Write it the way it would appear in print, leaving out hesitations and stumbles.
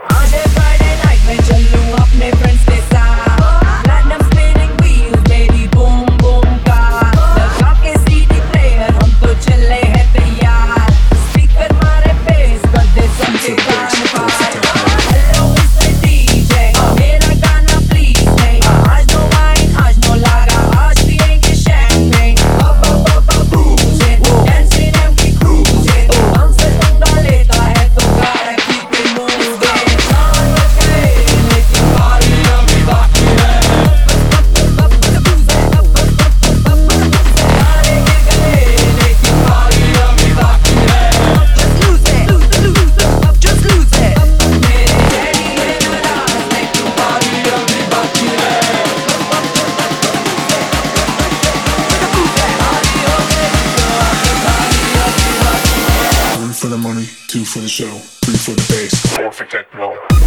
आज है Friday night मैं चलूं अपने friends के साथ Platinum spinning wheels baby boom boom का लगा के CD player हम तो चले हैं तैयार Speaker मारे bass कर दे सबके कान पार Hello Mr. DJ मेरा गाना please नहीं आज no wine आज no लागा आज पिएंगे champagne up up up up boozing dancing and we cruising हमसे पंगा लेता है तो gotta keep it moving जान बचे लेकिन बारी अभी बाकी है सारे गिर गए लेकिन बारी अभी बाकी है Just lose it मेरे डैडी है नाराज लेकिन बारी अभी बाकी है One for the money, two for the show, three for the bass, four for techno.